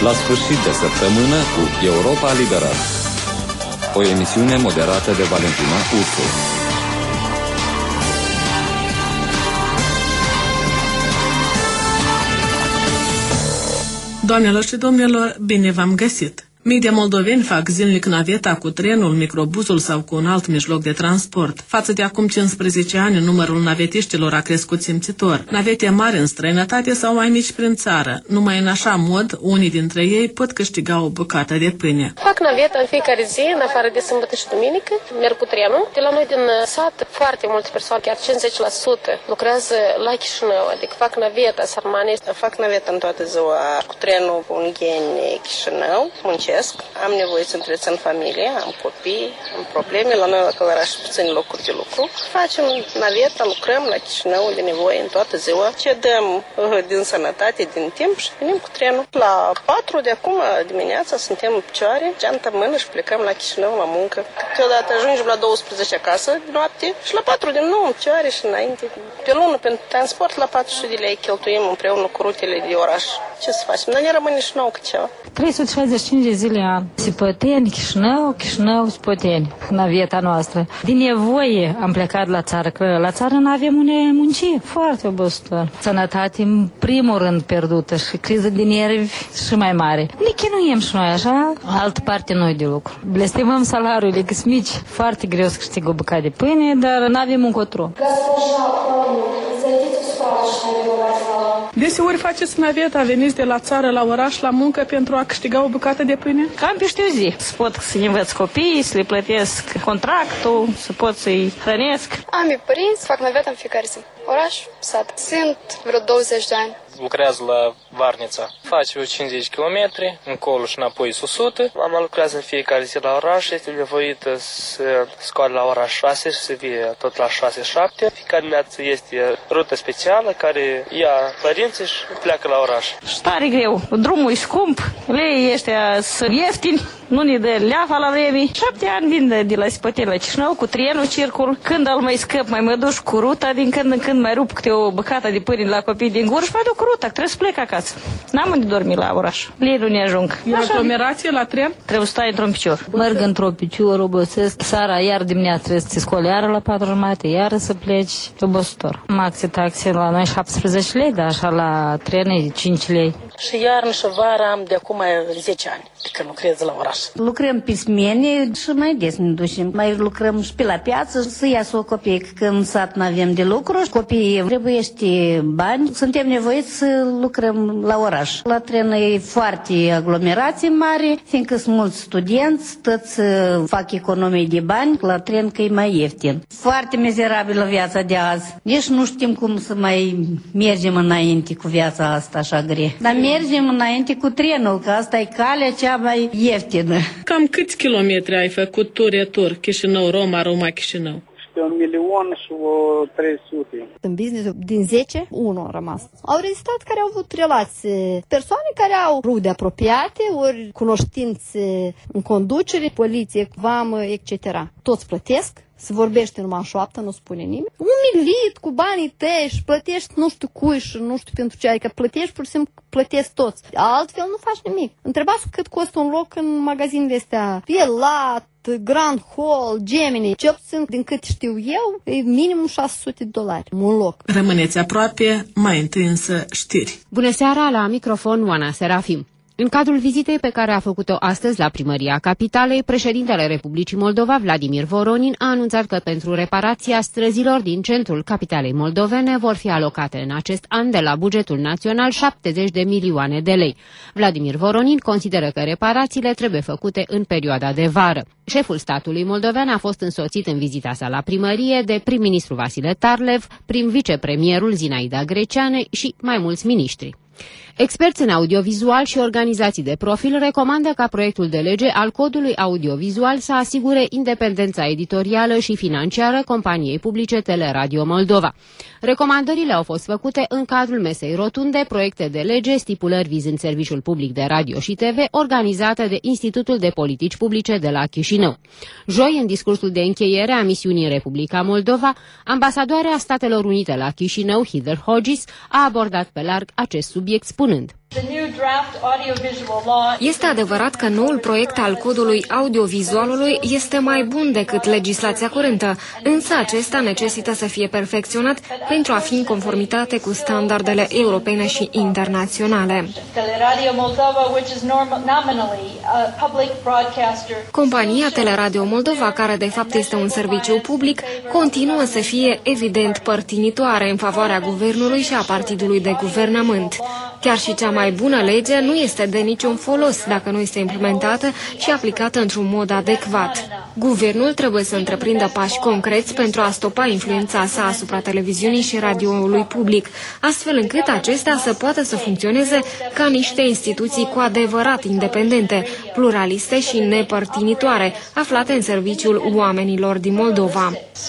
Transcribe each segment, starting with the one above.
La sfârșit de săptămână cu Europa Liberă. O emisiune moderată de Valentina Ursu. Doamnelor și domnilor, bine v-am găsit! Mii de moldoveni fac zilnic naveta cu trenul, microbuzul sau cu un alt mijloc de transport. Față de acum 15 ani, numărul navetiștilor a crescut simțitor. Navete mari în străinătate sau mai mici prin țară. Numai în așa mod, unii dintre ei pot câștiga o bucată de pâine. Fac naveta în fiecare zi, în afară de sâmbătă și duminică. Merg cu trenul. De la noi din sat, foarte multe persoane, chiar 50%, lucrează la Chișinău, adică fac naveta, sarmane. Fac naveta în toată ziua cu trenul Ungheni-Chișinău, muncesc. Am nevoie să întrețin familie, am copii, am probleme. La noi la Călăraș puțin locuri de lucru. Facem naveta, lucrăm la Chișinău de nevoie în toată ziua. Ce dăm din sănătate, din timp și venim cu trenul. La 4 de acum dimineața suntem în picioare, geanta în mână și plecăm la Chișinău la muncă. Câteodată ajungem la 12 acasă de noapte și la 4 din nou în picioare și înainte. Pe lună pentru transport la 400 de lei cheltuim împreună cu rutele de oraș. Ce să facem? Dar ne rămâne și nou cât ceva. 365 de zile an. Sipăteni, Chișinău, Sipăteni, naveta noastră. Din nevoie am plecat la țară, că la țară nu avem unde munci, foarte obositor. Sănătate în primul rând pierdută și criză de nervi și mai mare. Ne chinuiem și noi așa, altă parte noi de lucru. Blestemăm salariile, că sunt mici, foarte greu să câștig o bucată de pâine, dar nu avem încotro. Deseori faceți naveta, veniți de la țară la oraș la muncă pentru a câștiga o bucată de pâine? Cam pe știu zi. Să pot să-i învăț copiii, să le plătesc contractul, să pot să-i hrănesc. Am părinți, fac naveta în fiecare zi. Oraș, sat. Sunt vreo 20 de ani. Lucrează la Varnița. Face vreo 50 km, încolo și înapoi 100. Mama lucrează în fiecare zi la oraș, este nevoită să scoate la ora 6 și să vie tot la 6-7. Fiecare dată este rută specială care ia părinții și pleacă la oraș. Și tare greu. Drumul e scump, lei ăștia sunt ieftini, nu ne dă leafa la vreme. 7 ani vin de la Sipăteni la Chișinău cu trenul circul. Când îl mai scăp, mai mă duc cu ruta, din când în când mai rup câte o bucată de pâine la copii din gură și mai duc cu ruta, trebuie să plec acasă. N-am unde dormi la oraș. Lei nu ne ajung. E aglomerație la tren? Trebuie să stai într-un picior. Merg într-un picior, obosesc. Seara, iar dimineața trebuie să te scoli iară la 4:30, iară să pleci, obositor. Maxi taxe la noi 17 lei, dar așa la tren e 5 lei. Și iarnă și vara am de acum 10 ani de când lucrez la oraș. Lucrăm pe smene și mai des ne ducem. Mai lucrăm și pe la piață să iasă o copie, că în sat nu avem de lucru. Copiii trebuiește bani. Suntem nevoiți să lucrăm la oraș. La tren e foarte aglomerație mare, fiindcă sunt mulți studenți, toți fac economii de bani. La tren că e mai ieftin. Foarte mizerabilă viața de azi. Deci nu știm cum să mai mergem înainte cu viața asta așa grea. Dar mergem înainte cu trenul, că asta e calea cea mai ieftină. Cam câți kilometri ai făcut tur-retur Chișinău-Roma, Roma-Chișinău? 1.300.000. În business din 10, 1 a rămas. Au rezistat care au avut relații, persoane care au rude apropiate, ori cunoștințe în conducere, poliție, vamă, etc. Toți plătesc. Se vorbește numai în șoaptă, nu spune nimeni. Umilit cu banii tăi și plătești nu știu cui și nu știu pentru ce, adică plătești pur și simplu, plătesc toți. Altfel nu faci nimic. Întrebați cât costă un loc în magazinele astea. Elat, Grand Hall, Gemini. Ce puțin, din cât știu eu, e minimum $600. Un loc. Rămâneți aproape, mai întâi însă știri. Bună seara, la microfon Oana Serafim. În cadrul vizitei pe care a făcut-o astăzi la Primăria Capitalei, președintele Republicii Moldova, Vladimir Voronin, a anunțat că pentru reparația străzilor din centrul capitalei moldovene vor fi alocate în acest an de la bugetul național 70 de milioane de lei. Vladimir Voronin consideră că reparațiile trebuie făcute în perioada de vară. Șeful statului moldovean a fost însoțit în vizita sa la primărie de prim-ministru Vasile Tarlev, prim-vicepremierul Zinaida Greceane și mai mulți miniștri. Experți în audiovizual și organizații de profil recomandă ca proiectul de lege al codului audiovizual să asigure independența editorială și financiară companiei publice Teleradio Moldova. Recomandările au fost făcute în cadrul mesei rotunde Proiecte de lege, stipulări vizând serviciul public de radio și TV, organizată de Institutul de Politici Publice de la Chișinău. Joi, în discursul de încheiere a misiunii în Republica Moldova, ambasadoarea Statelor Unite la Chișinău, Heather Hodges, a abordat pe larg acest subiect spunând: Este adevărat că noul proiect al codului audiovizualului este mai bun decât legislația curentă, însă acesta necesită să fie perfecționat pentru a fi în conformitate cu standardele europene și internaționale. Compania Teleradio Moldova, care de fapt este un serviciu public, continuă să fie evident părtinitoare în favoarea guvernului și a partidului de guvernământ. Chiar și cea mai bună lege nu este de niciun folos dacă nu este implementată și aplicată într-un mod adecvat. Guvernul trebuie să întreprindă pași concreți pentru a stopa influența sa asupra televiziunii și radioului public, astfel încât acestea să poată să funcționeze ca niște instituții cu adevărat independente, pluraliste și nepărtinitoare, aflate în serviciul oamenilor din Moldova.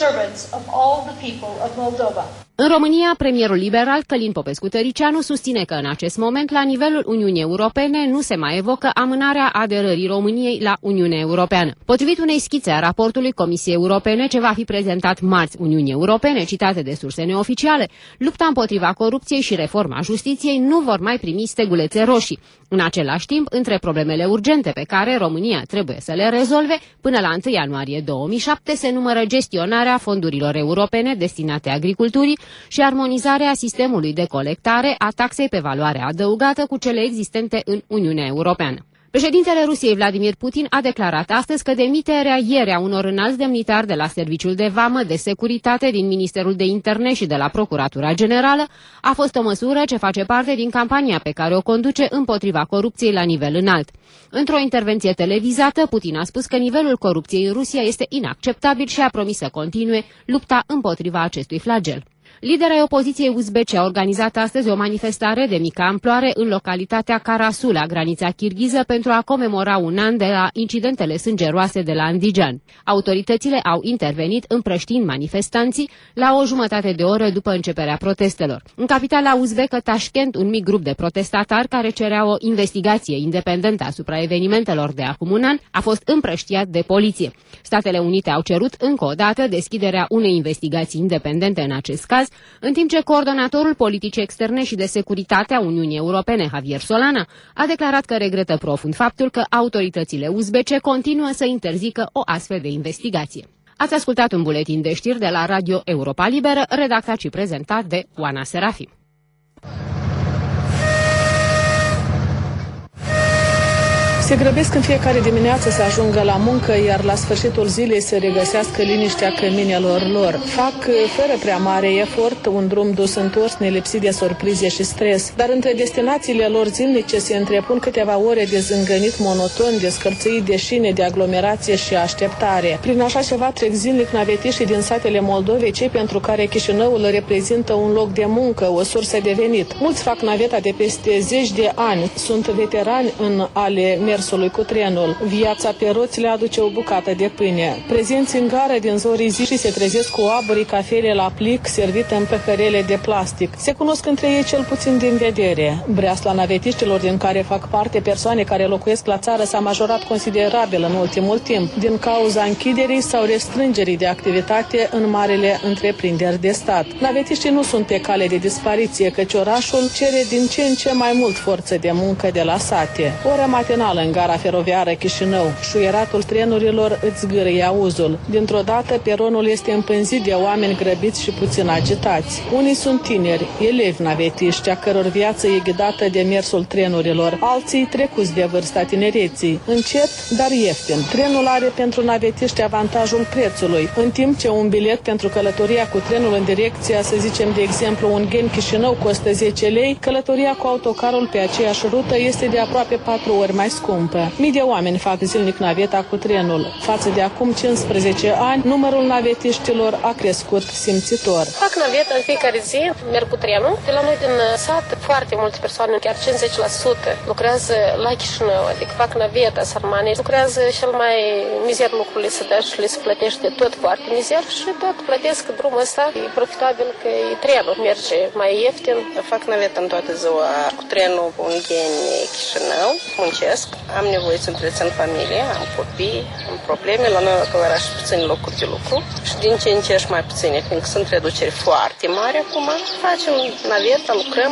În România, premierul liberal Călin Popescu-Tăricianu susține că în acest moment, la nivelul Uniunii Europene, nu se mai evocă amânarea aderării României la Uniunea Europeană. Potrivit unei schițe a raportului Comisiei Europene ce va fi prezentat marți Uniunii Europene, citate de surse neoficiale, lupta împotriva corupției și reforma justiției nu vor mai primi stegulețe roșii. În același timp, între problemele urgente pe care România trebuie să le rezolve, până la 1 ianuarie 2007 se numără gestionarea fondurilor europene destinate agriculturii și armonizarea sistemului de colectare a taxei pe valoare adăugată cu cele existente în Uniunea Europeană. Președintele Rusiei Vladimir Putin a declarat astăzi că demiterea ieri a unor înalți demnitari de la Serviciul de Vamă, de Securitate, din Ministerul de Interne și de la Procuratura Generală a fost o măsură ce face parte din campania pe care o conduce împotriva corupției la nivel înalt. Într-o intervenție televizată, Putin a spus că nivelul corupției în Rusia este inacceptabil și a promis să continue lupta împotriva acestui flagel. Liderii opoziției uzbece a organizat astăzi o manifestare de mică amploare în localitatea Karasu, la granița kirghiză, pentru a comemora un an de la incidentele sângeroase de la Andijan. Autoritățile au intervenit împrăștiind manifestanții la o jumătate de oră după începerea protestelor. În capitala uzbecă Tashkent, un mic grup de protestatari care cerea o investigație independentă asupra evenimentelor de acum un an a fost împrăștiat de poliție. Statele Unite au cerut încă o dată deschiderea unei investigații independente în acest caz, în timp ce coordonatorul politicii externe și de securitate a Uniunii Europene, Javier Solana, a declarat că regretă profund faptul că autoritățile uzbece continuă să interzică o astfel de investigație. Ați ascultat un buletin de știri de la Radio Europa Liberă, redactat și prezentat de Oana Serafim. Se grăbesc în fiecare dimineață să ajungă la muncă, iar la sfârșitul zilei să regăsească liniștea căminelor lor. Fac, fără prea mare efort, un drum dus întors, nelipsit de surprize și stres. Dar între destinațiile lor zilnice se întrepun câteva ore de zângănit monoton, de scârțâit de șine, de aglomerație și așteptare. Prin așa ceva trec zilnic navetiștii din satele Moldovei, cei pentru care Chișinăul reprezintă un loc de muncă, o sursă de venit. Mulți fac naveta de peste 10 de ani, sunt veterani în ale mersului cu trenul. Viața pe roți le aduce o bucată de pâine. Prezenți în gară din zorii zi și se trezesc cu aburii cafele la plic servite în păhărele de plastic. Se cunosc între ei cel puțin din vedere. Breasla navetiștilor din care fac parte persoane care locuiesc la țară s-a majorat considerabil în ultimul timp, din cauza închiderii sau restrângerii de activitate în marele întreprinderi de stat. Navetiștii nu sunt pe cale de dispariție, căci orașul cere din ce în ce mai mult forță de muncă de la sate. Ora matinală în gara feroviară Chișinău, șuieratul trenurilor îți zgârâie auzul. Dintr-o dată, peronul este împânzit de oameni grăbiți și puțin agitați. Unii sunt tineri, elevi navetiști, a căror viață e ghidată de mersul trenurilor, alții trecuți de vârsta tinereții. Încet, dar ieftin. Trenul are pentru navetiști avantajul prețului, în timp ce un bilet pentru călătoria cu trenul în direcția, să zicem de exemplu, Ungheni-Chișinău costă 10 lei, călătoria cu autocarul pe aceeași rută este de aproape 4 ori mai scumpă. Mii de oameni fac zilnic naveta cu trenul. Față de acum 15 ani, numărul navetiștilor a crescut simțitor. Fac naveta în fiecare zi, merg cu trenul. De la noi din sat, foarte multe persoane, chiar 50%, lucrează la Chișinău, adică fac naveta, sarmane. Lucrează cel mai mizer lucrurile să dea și le se plătește tot foarte mizer și tot plătesc drumul ăsta. E profitabil că e trenul, merge mai ieftin. Fac naveta în toată ziua cu trenul Ungheni-Chișinău, muncesc. Am nevoie să întrețin familie, am copii, am probleme. La noi la Călăraș puține locuri de lucru și din ce în ce mai puține, fiindcă sunt reduceri foarte mari acum. Facem naveta, lucrăm la Chișinău.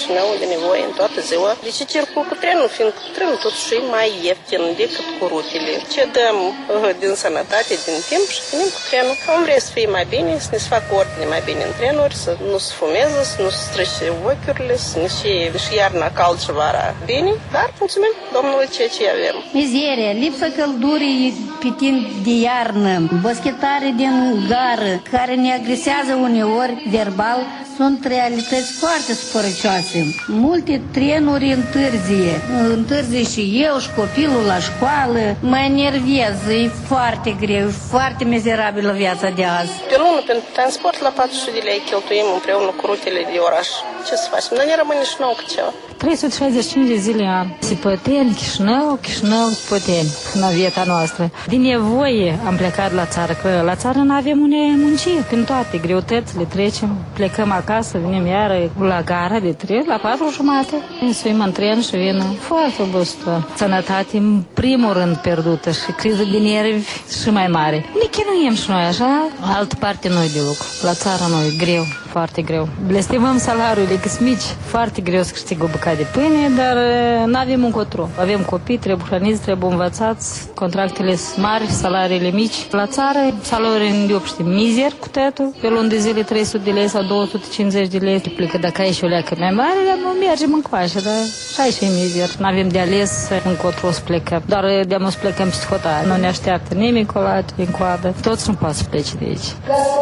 Chișinău de nevoie în toată ziua. De ce circul cu trenul? Fiindcă trenul totuși e mai ieftin decât cu rutele. Ce dăm din sănătate, din timp și venim cu trenul. Am vrea să fie mai bine, să ne se facă ordine mai bine în trenuri, să nu se fumeze, să nu se strice ochiurile, să ne și iarna cald și vara bine. Dar mulțumim Domnului ceea ce avem. Mizeria, lipsa căldurii pe timp de iarnă, boschetare din gară, care ne agresează uneori verbal, sunt realități foarte spărăcioase. Multe trenuri întârzie și eu și copilul la școală. Mă enervez, e foarte greu, foarte mizerabilă viața de azi. Pe lună, pentru transport, la 400 de lei cheltuim împreună cu rutele de oraș. Ce să facem? Dar ne rămâne și nouă cât ceva. 365 de zile an. Sipăteni, Chișinău, Sipăteni, naveta noastră. Din nevoie am plecat la țară, că la țară nu avem unde munci. Prin toate greutățile trecem, plecăm acasă, venim iară la gara de tren, la 4:30. Însuim în tren și vin foarte obositor. Sănătate, în primul rând, pierdută și criză de nervi și mai mare. Ne chinuiem și noi așa, altă parte noi de lucru. La țară noi, greu, foarte greu. Blestemăm salariile, că sunt mici, foarte greu să câștig o bucată de pâine, dar nu avem încotro. Avem copii, trebuie hrăniți, trebuie învățați, contractele sunt mari, salariile mici. La țară, salariile de obște mizer cu tătul, pe luni de zile 300 de lei sau 250 de lei. Plecă dacă ai și o leacă mai mare, dar nu mergem în coașă, dar și aici e mizer. Nu avem de ales încotro să plecăm. Doar de-am să plecăm peste hotare. Nu ne așteaptă nimeni colate în coadă. Toți nu poate să plece de aici.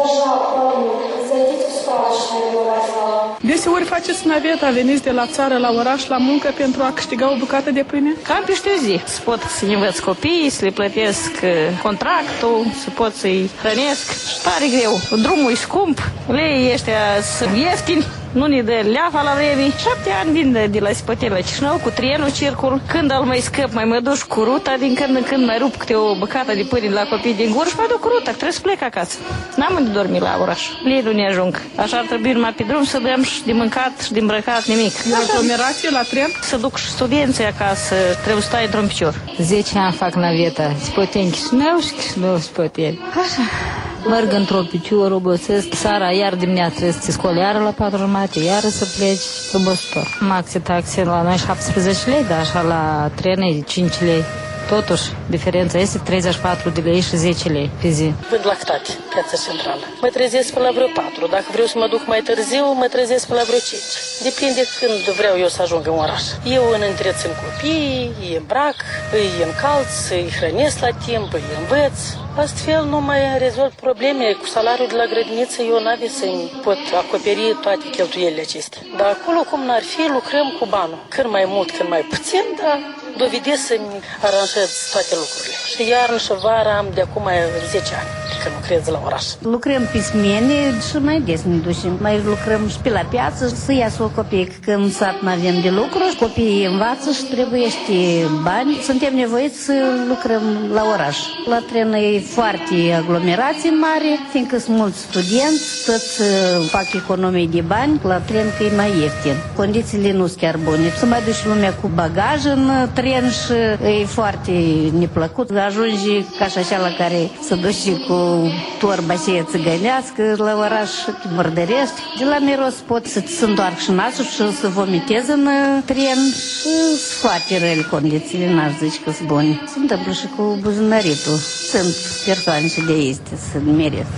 Deseori faceți naveta, veniți de la țară la oraș, la muncă pentru a câștiga o bucată de pâine? Cam peste zi. Să pot să-i învăț copiii, să le plătesc contractul, să pot să-i hrănesc. Și tare greu. Drumul e scump, leii ăștia sunt ieftini. Nu ne dă leafa la vreme. 7 ani vin de la Sipăteni la Chișinău cu trenul circul. Când îl mai scăp, mai mă duc cu ruta, din când în când mai rup câte o bucată de pâine la copii din gură și mă duc cu ruta, trebuie să plec acasă. N-am unde dormi la oraș. Lei nu ne ajung. Așa ar trebui numai pe drum să dăm și de mâncat și de îmbrăcat nimic. E aglomerație la tren? Să duc și studenții acasă, trebuie să stai într-un picior. 10 ani fac naveta. Sipăteni Chișinău și Chișinău Sipăteni. Așa. Merg într-o picior, obosesc, seara, iar dimineața trebuie să te scoli, iară la 4:30, iară să pleci, obositor. Maxi taxe la noi 17 lei, dar așa la tren e 5 lei. Totuși, diferența este 34 de lei și 10 lei pe zi. Vând lactate, piața centrală. Mă trezesc până la vreo 4. Dacă vreau să mă duc mai târziu, mă trezesc până la vreo 5. Depinde când vreau eu să ajung în oraș. Eu îi întrețin copiii, îi îmbrac, îi încalț, îi hrănesc la timp, îi învăț. Astfel nu mai rezolv probleme. Cu salariul de la grădiniță eu n-avea să-mi pot acoperi toate cheltuielile acestea. Dar acolo cum n-ar fi, lucrăm cu banul. Când mai mult, când mai puțin, dar dovedesc să-mi aranjez toate lucrurile. Și iarnă și vara am de acum 10 ani când lucrez la oraș. Lucrăm pe smene și mai des ne ducem. Mai lucrăm și pe la piață să iasă o copică. Când în sat nu avem de lucru, copiii învață și trebuiește bani. Suntem nevoiți să lucrăm la oraș. La tren e foarte aglomerație mare, fiindcă sunt mulți studenți, toți fac economii de bani, la tren că e mai ieftin. Condițiile nu sunt chiar bune. Să mai duci lumea cu bagaj în tren și e foarte neplăcut. Ajungi ca și așa la care să duci cu torba aceea țigănească la oraș, te murdărești. De la miros pot să-ți întoarcă și nasul și să vomitezi în tren și sunt foarte rele condițiile, n-aș zice că sunt bune. Se întâmplă și cu buzunăritul. Sunt persoane și de este să meresc.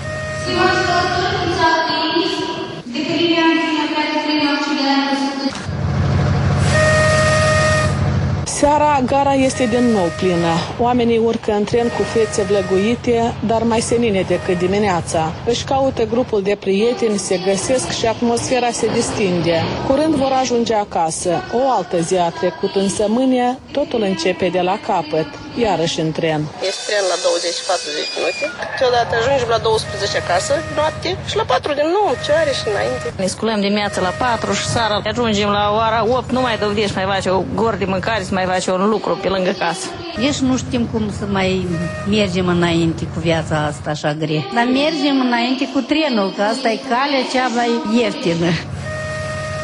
Seara, gara este din nou plină. Oamenii urcă în tren cu fețe vlăguite, dar mai senine decât dimineața. Își caută grupul de prieteni, se găsesc și atmosfera se distinde. Curând vor ajunge acasă. O altă zi a trecut, însă mâine totul începe de la capăt, iarăși în tren. Este tren la 20-40 minute. Câteodată ajungem la 12 acasă, noapte, și la 4 din nou, ce are și înainte. Ne sculăm dimineața la 4 și seara ajungem la ora 8, nu mai dovedești, mai face o gor de mâncare, să mai face un lucru pe lângă casă. Deci nu știm cum să mai mergem înainte cu viața asta așa grea. Dar mergem înainte cu trenul, că asta e calea cea mai ieftină.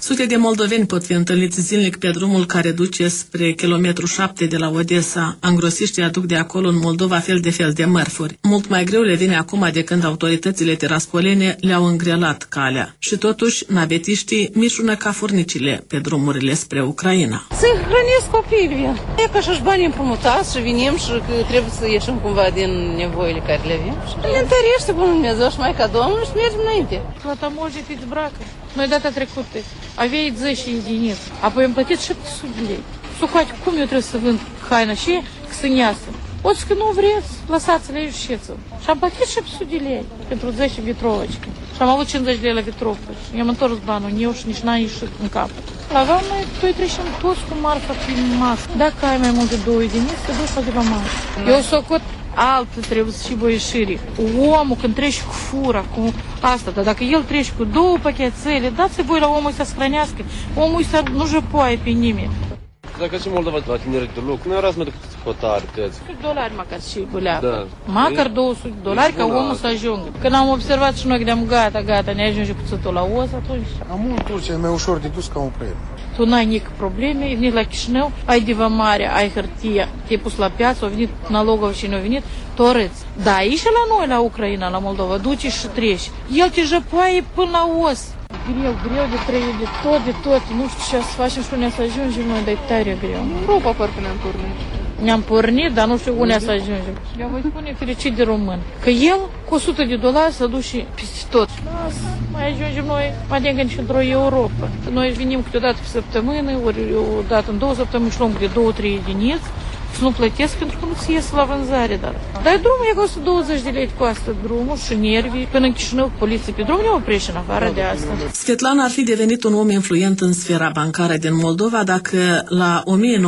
Sute de moldoveni pot fi întâlniți zilnic pe drumul care duce spre kilometru 7 de la Odessa. Angrosiștii aduc de acolo în Moldova fel de fel de mărfuri. Mult mai greu le vine acum de când autoritățile tiraspolene le-au îngrelat calea. Și totuși, navetiștii mișună ca furnicile pe drumurile spre Ucraina. Să hrănesc copiii. E ca și bani împrumutați și venim și trebuie să ieșim cumva din nevoile care le avem. Și ne întărește Bunul Dumnezeu și Maica Domnului și mergem înainte. La tamoje fiți bracă. Noi data trecută aveai 10 единиц, apoi am plătit 700 de lei. Sucoate, cum eu trebuie să vând haina și căsâneasă? Oți că nu vreți, lăsați-le și Și am plătit 700 de lei pentru 10 vitrovici. Și am avut 50 de lei la vitrovcă. I-am întors banul în eu și nici n-am ieșit în cap. Aveam noi trecem toți cu marfa prin masă. Dacă ai mai mult de 2 единиц, te duci la de la masă. Eu socot altă trebuie să și ieșiri. Omul când treci cu fura, cu asta, dar dacă el trece cu 2 pachetele, dați voi la omul să hrănească, omul să nu jăpoaie pe nimeni. Dacă și Moldova la tineri de lucru, nu era să mă duc hotare, tăți. $2 măcar și buleacă. Da. Măcar $200 ca omul să ajungă. Când am observat și noi gândeam gata, ne ajunge cuțitul la os, atunci. Am mult dulce, e mai ușor de dus ca un prieten. Tu n-ai nici probleme, ai venit la Chișinău, ai divamare, ai hârtie, te-ai pus la piață, au venit nalogov și nu au venit, tu arăți. Da, aici la noi, la Ucraina, la Moldova, duci și treci. El te jăpoaie până la os. Greu de trăit, de tot. Nu știu ce să facem și unde să ajungem noi, dar e tare greu. Europa parcă ne-am pornit. Ne-am pornit, dar nu știu unde să ajungem. Eu voi spune fericit de român, că el cu $100 să duce peste tot. Mai ajungem noi, mai degrabă și într-o Europa. Noi venim câteodată pe săptămână, ori o dată în 2 săptămâni și luăm de 2-3 единиц. Să nu plătesc pentru că nu ți ies la vânzare, dar drumul e costă 20 de lei, costă drumul și nervi. Până în Chișinău, poliție pe drum ne oprește în afară de asta. Svetlana ar fi devenit un om influent în sfera bancară din Moldova dacă la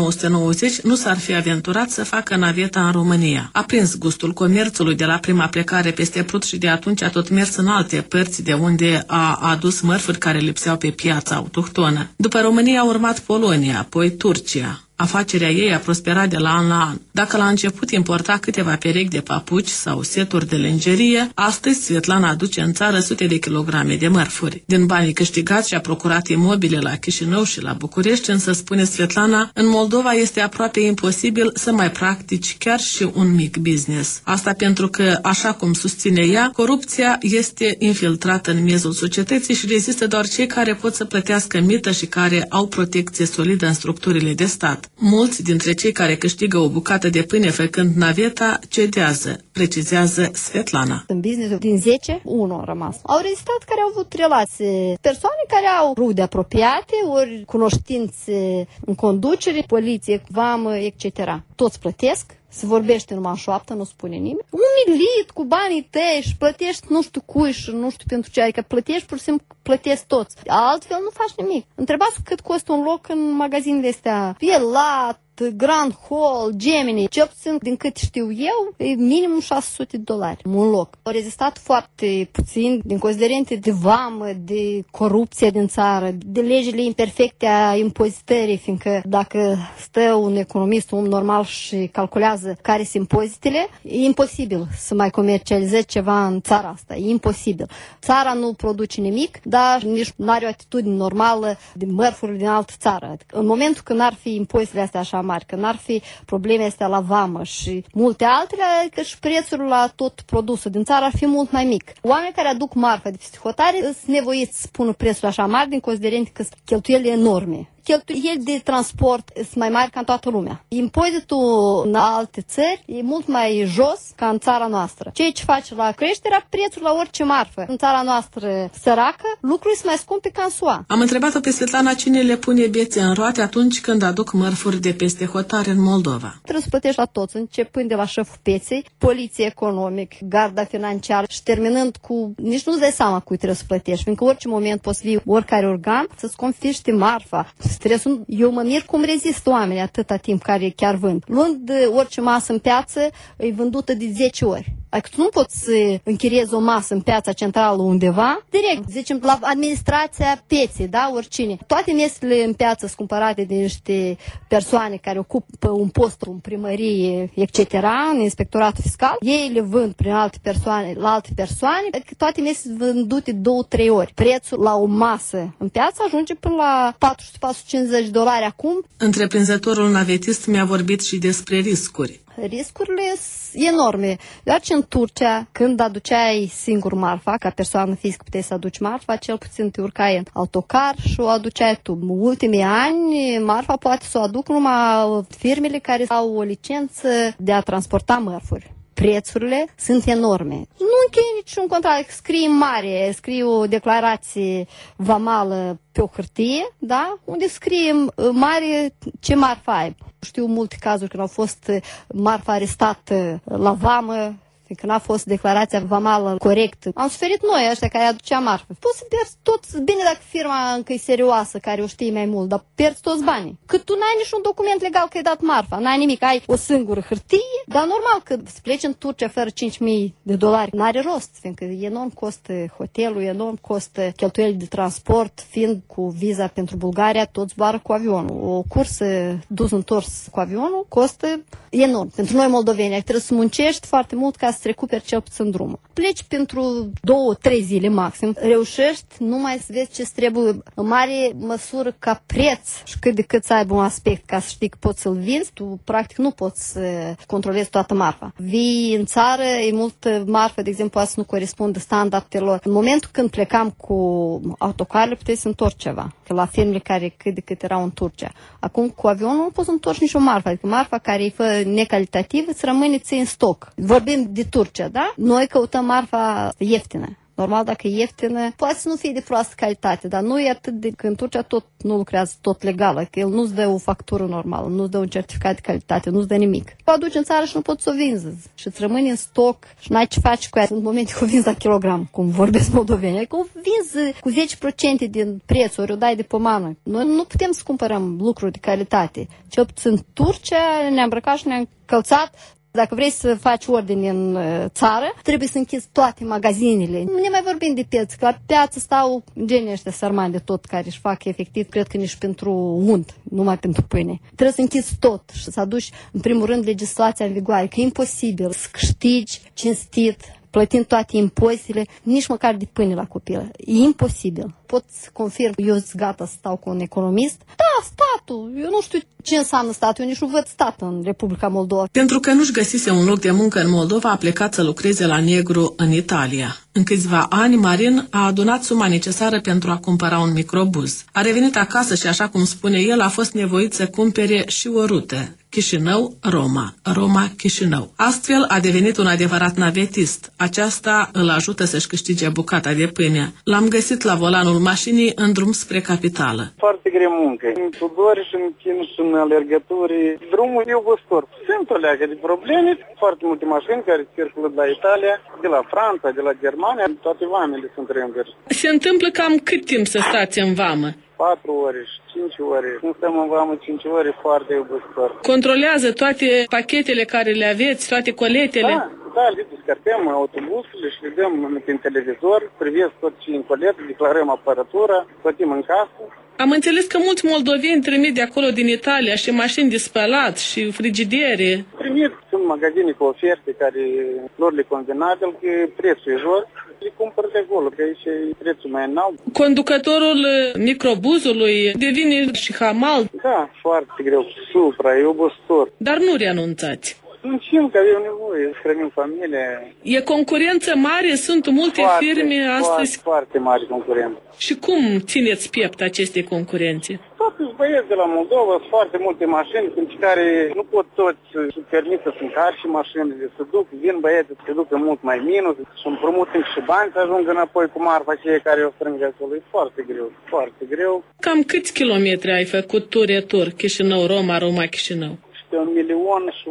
1990 nu s-ar fi aventurat să facă naveta în România. A prins gustul comerțului de la prima plecare peste Prut și de atunci a tot mers în alte părți de unde a adus mărfuri care lipseau pe piața autohtonă. După România a urmat Polonia, apoi Turcia. Afacerea ei a prosperat de la an la an. Dacă la început importa câteva perechi de papuci sau seturi de lenjerie, astăzi Svetlana aduce în țară sute de kilograme de mărfuri. Din banii câștigați și-a procurat imobile la Chișinău și la București, însă, spune Svetlana, în Moldova este aproape imposibil să mai practici chiar și un mic business. Asta pentru că, așa cum susține ea, corupția este infiltrată în miezul societății și rezistă doar cei care pot să plătească mită și care au protecție solidă în structurile de stat. Mulți dintre cei care câștigă o bucată de pâine făcând naveta cedează, precizează Svetlana. În business din 10, 1 a rămas. Au rezistat care au avut relații, persoane care au rude apropiate, ori cunoștințe în conducere, poliție, vamă, etc. Toți plătesc. Se vorbește numai în șoaptă, nu spune nimeni. Umilit cu banii tăi și plătești nu știu cui și nu știu pentru ce, adică plătești pur și simplu, plătești toți. Altfel nu faci nimic. Întrebați cât costă un loc în magazinele astea. Elat, Grand Hall, Gemini, ce puțin din cât știu eu, e minimum $600 un loc. Au rezistat foarte puțin din considerente de vamă, de corupție din țară, de legile imperfecte a impozitării, fiindcă dacă stă un economist, un om normal și calculează care sunt impozitele, e imposibil să mai comercializezi ceva în țara asta, e imposibil. Țara nu produce nimic, dar nici nu are o atitudine normală de mărfuri din altă țară. În momentul când ar fi impozitele astea așa mari, că n-ar fi probleme astea la vamă și multe altele, că și prețul la tot produsul din țară ar fi mult mai mic. Oamenii care aduc marfă de peste hotare sunt nevoiți să pună prețul așa mare din considerent că sunt cheltuieli enorme. Cheltuieli de transport sunt mai mari ca în toată lumea. Impozitul în alte țări e mult mai jos ca în țara noastră. Ceea ce face la creșterea prețului la orice marfă. În țara noastră săracă, lucrurile sunt mai scumpe ca în SUA. Am întrebat-o pe Svetlana cine le pune bețe în roate atunci când aduc mărfuri de peste hotare în Moldova. Trebuie să plătești la toți, începând de la șeful pieței, poliție economic, garda financiară și terminând cu, nici nu-ți dai seama cui trebuie să plătești, fiindcă orice moment poți fi oricare organ să-ți confiște marfa. Stresul, eu mă mir cum rezistă oamenii atâta timp care chiar vând. Luând orice masă în piață, e vândută de 10 ori. Adică tu nu poți să închiriezi o masă în piața centrală undeva, direct, zicem, la administrația pieței, da, oricine. Toate mesele în piață sunt cumpărate de niște persoane care ocupă un post în primărie, etc., în inspectoratul fiscal. Ei le vând prin alte persoane, la alte persoane, adică toate mesele sunt vândute 2-3 ori. Prețul la o masă în piață ajunge până la $450 acum. Întreprinzătorul navetist mi-a vorbit și despre riscuri. Riscurile sunt enorme. Doar ce în Turcia, când aduceai singur marfa, ca persoană fizică puteai să aduci marfa, cel puțin te urcai în autocar și o aduceai tu. În ultimii ani, marfa poate să o aduc numai firmele care au o licență de a transporta mărfuri. Prețurile sunt enorme. Nu încheie niciun contract. Scrii mare, scrii o declarație vamală pe o hârtie, da? Unde scrie mare ce marfă ai. Știu multe cazuri când au fost marfa arestată la vamă, când n-a fost declarația vamală corectă. Am suferit noi ăștia care aducea marfă. Poți să pierzi tot, bine dacă firma încă e serioasă, care o știi mai mult, dar pierzi toți banii. Că tu n-ai niciun document legal că ai dat marfa, n-ai nimic, ai o singură hârtie, dar normal că să pleci în Turcia fără $5.000, n-are rost, fiindcă enorm costă hotelul, enorm costă cheltuieli de transport, fiind cu viza pentru Bulgaria, tot zboară cu avionul. O cursă dus-întors cu avionul costă enorm. Pentru noi moldoveni, trebuie să muncești foarte mult ca să recuperi cel puțin drumul. Pleci pentru 2-3 zile maxim, reușești numai să vezi ce trebuie în mare măsură ca preț și cât de cât să aibă un aspect ca să știi că poți să-l vinzi, tu practic nu poți să controlezi toată marfa. Vii în țară, e multă marfă, de exemplu, poate să nu corespundă standardelor. În momentul când plecam cu autocarele, puteai să întorci ceva, că la firmele care cât de cât erau în Turcia. Acum cu avionul nu poți să întorci nicio marfă, adică marfa care e fă necalitativă îți rămâne ți în stoc. Vorbim de Turcia, da? Noi căutăm marfa ieftină. Normal, dacă e ieftină, poate să nu fie de proastă calitate, dar nu e atât de... Că în Turcia tot nu lucrează tot legală, că el nu-ți dă o factură normală, nu-ți dă un certificat de calitate, nu-ți dă nimic. O aduci în țară și nu poți să o vinzi și îți rămâne în stoc și n-ai ce faci cu ea. În momente că o vinzi la kilogram, cum vorbesc moldovenii, că o vinzi cu 10% din prețuri, o dai de pomană. Noi nu putem să cumpărăm lucruri de calitate. Cel puțin în Turcia ne-am îmbrăcat și ne-am călțat. Dacă vrei să faci ordine în țară, trebuie să închizi toate magazinele. Nu ne mai vorbim de piețe, că la piață stau genii ăștia sărmani de tot, care își fac efectiv, cred că nici pentru unt, numai pentru pâine. Trebuie să închizi tot și să aduci, în primul rând, legislația în vigoare, că e imposibil să câștigi cinstit, plătind toate impozitele, nici măcar de pâine la copil. E imposibil. Pot să confirm, eu sunt gata să stau cu un economist. Da, statul. Eu nu știu ce înseamnă statul. Eu nici nu văd stat în Republica Moldova. Pentru că nu-și găsise un loc de muncă în Moldova, a plecat să lucreze la negru în Italia. În câțiva ani, Marin a adunat suma necesară pentru a cumpăra un microbuz. A revenit acasă și, așa cum spune el, a fost nevoit să cumpere și o rută. Chișinău-Roma, Roma-Chișinău. Astfel a devenit un adevărat navetist. Aceasta îl ajută să-și câștige bucata de pâine. L-am găsit la volanul mașinii în drum spre capitală. Foarte grea muncă. În sudori și în chin și în alergături. Drumul e obositor. Sunt o leagă de probleme. Foarte multe mașini care circulă de la Italia, de la Franța, de la Germania. Toate vamele sunt rânduri. Se întâmplă cam cât timp să stați în vamă? 4 ore și 5 ore. Când stăm în vamă 5 ore, foarte obositor. Controlează toate pachetele care le aveți, toate coletele? Da, le descărcăm autobuzele și le dăm prin televizor, privesc tot ce în colet, declarăm aparatura, plătim în casă. Am înțeles că mulți moldoveni trimit de acolo din Italia și mașini de spălat și frigidere. Trimit, sunt magazine cu oferte care lor le convenabil, că prețul e jos. Le cumpăr de acolo, că aici e prețul mai înalt. Conducătorul microbuzului devine și hamal. Da, foarte greu, supra, e obositor. Dar nu renunțați. Muncim, că avem nevoie, să hrănim familia. E concurență mare? Sunt multe firme astăzi? Foarte mare concurență. Și cum țineți piept aceste concurențe? Toți băieți de la Moldova, sunt foarte multe mașini pentru care nu pot toți să permită să încarci și mașinile, să duc, vin băieții, să ducă mult mai minus, să împrumut și bani să ajungă înapoi cu marfa aceea care o strâng acolo. E foarte greu, foarte greu. Cam câți kilometri ai făcut tur-retur, Chișinău-Roma, Roma-Chișinău? 1.000.000 și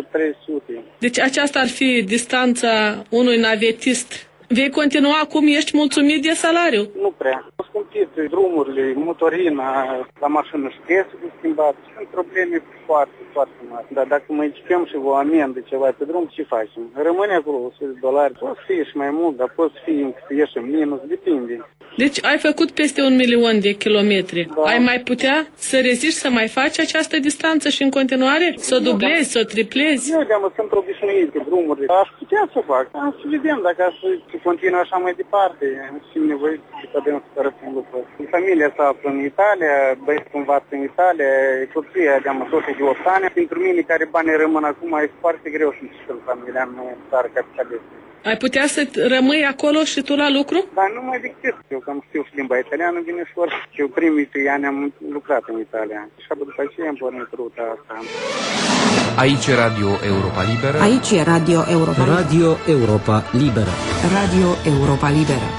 300. Deci aceasta ar fi distanța unui navetist. Vei continua acum? Ești mulțumit de salariu? Nu prea. O scumpi îmbunătățit drumurile, motorina la mașină și piese de schimbat. Sunt probleme foarte, foarte mari. Dar dacă mai cipem și o amendă ceva pe drum, ce facem? Rămâne acolo $100. Poți să fie și mai mult, dar poți să fie să ieși în minus, depinde. Deci ai făcut peste 1.000.000 de kilometri. Da. Ai mai putea să reziști să mai faci această distanță și în continuare? Să o dublezi, să o triplezi? Eu sunt obișnuit cu drumurile. Aș putea să fac. Să vedem dacă să continui așa mai departe. Simt nevoie să cădem să răspund lucruri. Familia s-a află în Italia, băieți învață în Italia, soția de-am tot de 8 ani. Pentru mine, care banii rămân acum, e foarte greu să-mi știu familia în țară capitalistă. Ai putea să rămâi acolo și tu la lucru? Dar nu mai decât. Eu că am știu și limba italiană, bine și ori. Eu primii 3 ani am lucrat în Italia. Și după aceea am pornit ruta asta. Aici e Radio Europa Liberă. Aici e Radio Europa Liberă. Radio Europa Liberă. Radio Europa Liberă.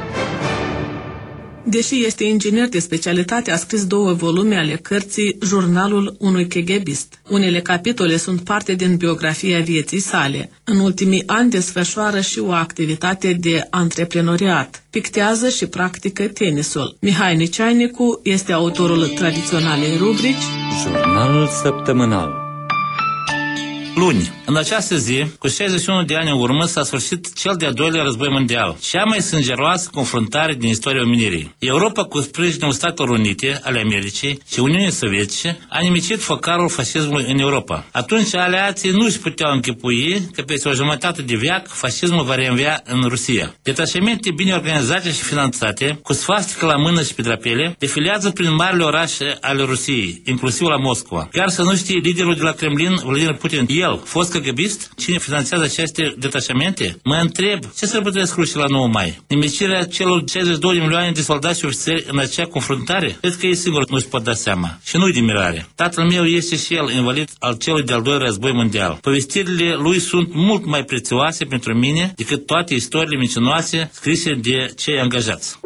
Deși este inginer de specialitate, a scris 2 volume ale cărții Jurnalul unui KGBist. Unele capitole sunt parte din biografia vieții sale. În ultimii ani desfășoară și o activitate de antreprenoriat. Pictează și practică tenisul. Mihai Niceainicu este autorul tradiționalei rubrici Jurnalul săptămânal. Luni, în această zi, cu 61 de ani în urmă, s-a sfârșit cel de-al doilea război mondial, cea mai sângeroasă confruntare din istoria omenirii. Europa, cu sprijinul Statelor Unite ale Americii și Uniunii Sovietice, a nimicit focarul fascismului în Europa. Atunci, aliații nu își puteau închipui că peste o jumătate de veac fascismul va reînvia în Rusia. Detașamente bine organizate și finanțate, cu sfastică la mână și pe drapele, defilează prin marile orașe ale Rusiei, inclusiv la Moscova. Chiar să nu știe liderul de la Kremlin, Vladimir Putin, el, fost KGBist, cine finanțează aceste detașamente? Mă întreb, ce sărbătoresc rușii la 9 mai? Nimicirea celor 62 de milioane de soldați și ofițeri în acea confruntare? Cred că ei singur nu-și pot da seama. Și nu-i de mirare. Tatăl meu este și el invalid al celui de-al doilea război mondial. Povestirile lui sunt mult mai prețioase pentru mine decât toate istoriile mincinoase scrise de cei angajați.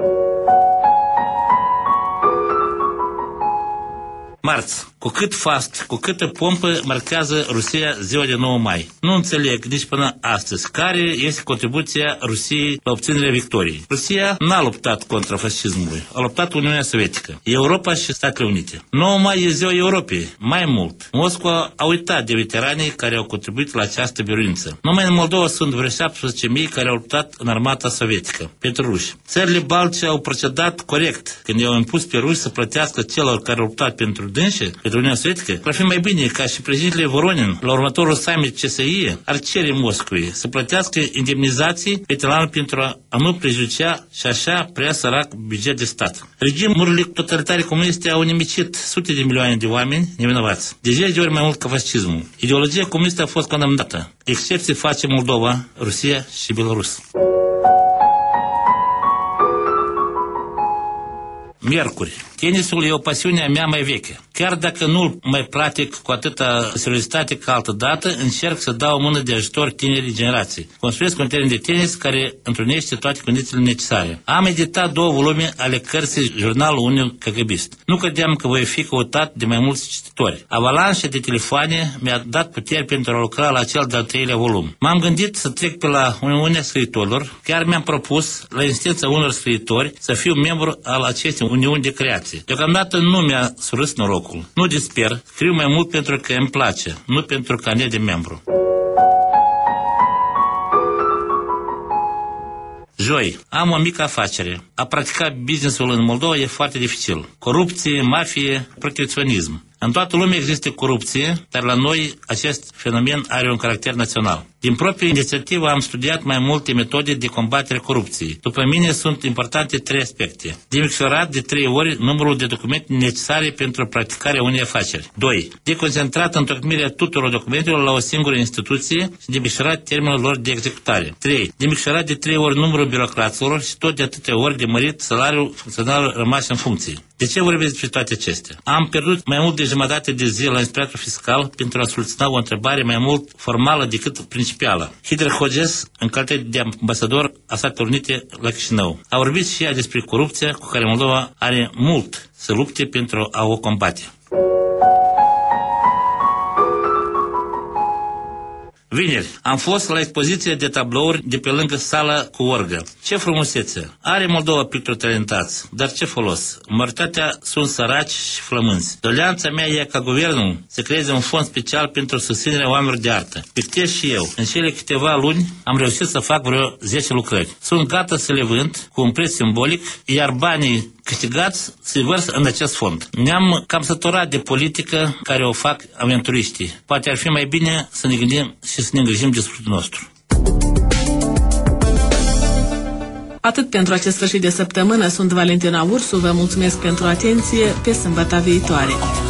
Marți. Cu cât fast, cu câtă pompă marchează Rusia ziua de 9 mai. Nu înțeleg nici până astăzi care este contribuția Rusiei la obținerea victoriei. Rusia n-a luptat contra fascismului, a luptat Uniunea Sovietică, Europa și Statele Unite. 9 mai e ziua Europei, mai mult. Moscova a uitat de veteranii care au contribuit la această biruință. Numai în Moldova sunt vreo 17.000 care au luptat în armata sovietică, pentru ruși. Țările baltice au procedat corect când i-au impus pe ruși să plătească celor care au luptat pentru dânșe, pentru Uniunea Sovietică. Ar fi mai bine ca și președintele Voronin, la următorul summit CSI, ar cere Moscovei să plătească indemnizații veteranilor pentru a nu prejudicia și așa prea sărac buget de stat. Regimurile totalitare comuniste au nimicit sute de milioane de oameni nevinovați, de 10 de ori mai mult ca fascismul. Ideologia comunistă a fost condamnată. Excepție face Moldova, Rusia și Belarus. Miercuri. Tenisul e o pasiune a mea mai veche. Chiar dacă nu mai practic cu atâta seriozitate ca altă dată, încerc să dau o mână de ajutor tinerii generații. Construiesc un teren de tenis care întrunește toate condițiile necesare. Am editat 2 volume ale cărții Jurnalul unui KGBist. Nu credeam că voi fi căutat de mai mulți cititori. Avalanșa de telefoane mi-a dat puteri pentru a lucra la cel de-al 3-lea volum. M-am gândit să trec pe la Uniunea Scriitorilor. Chiar mi-am propus, la insistența unor scriitori, să fiu membru al acestei uniuni de creație. Deocamdată nu mi-a surâs norocul. Nu disper, scriu mai mult pentru că îmi place, nu pentru carnet de membru. Joi, am o mică afacere. A practica business-ul în Moldova e foarte dificil. Corupție, mafie, protecționism. În toată lumea există corupție, dar la noi acest fenomen are un caracter național. Din proprie inițiativă am studiat mai multe metode de combatere corupției. După mine sunt importante 3 aspecte. De micșorat de 3 ori numărul de documente necesare pentru practicarea unei afaceri. 2. De concentrat întocmirea tuturor documentelor la o singură instituție și de micșorat termenul lor de executare. 3. De micșorat de 3 ori numărul birocraților și tot de atâtea ori de mărit salariul funcționarilor rămași în funcție. De ce vorbesc despre toate acestea? Am pierdut mai mult de jumătate de zi la inspectorul fiscal pentru a solicita o întrebare mai mult formală decât principială. Hidra Hoges, în calitate de ambasador a Statelor Unite la Chișinău, a vorbit și ea despre corupția cu care Moldova are mult să lupte pentru a o combate. Vineri am fost la expoziție de tablouri de pe lângă sala cu orgă. Ce frumusețe! Are Moldova pictori talentați, dar ce folos? Majoritatea sunt săraci și flămânzi. Doleanța mea e ca guvernul să creeze un fond special pentru susținerea oamenilor de artă. Pictez și eu. În cele câteva luni am reușit să fac vreo 10 lucrări. Sunt gata să le vând cu un preț simbolic, iar banii câștigați se vărsă în acest fond. Ne-am cam săturat de politică care o fac aventuriștii. Poate ar fi mai bine să ne gândim și să ne îngrijim de sufletul nostru. Atât pentru acest sfârșit de săptămână. Sunt Valentina Ursu. Vă mulțumesc pentru atenție. Pe sâmbătă viitoare.